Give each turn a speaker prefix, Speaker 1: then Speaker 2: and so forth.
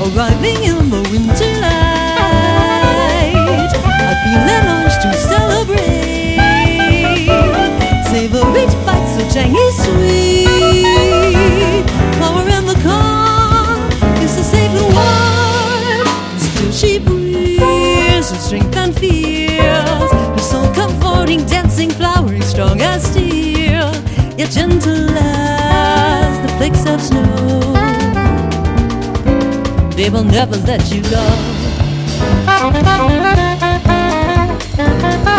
Speaker 1: arriving in the winter light. I feel that urge to celebrate. Savor each bite so tangy sweet. Flower in the corn is so safe and warm. Still she breathes with strength and fears. Her soul comforting, dancing, flowering, strong as steel, yet gentle as the flakes of snow. They will never let you go.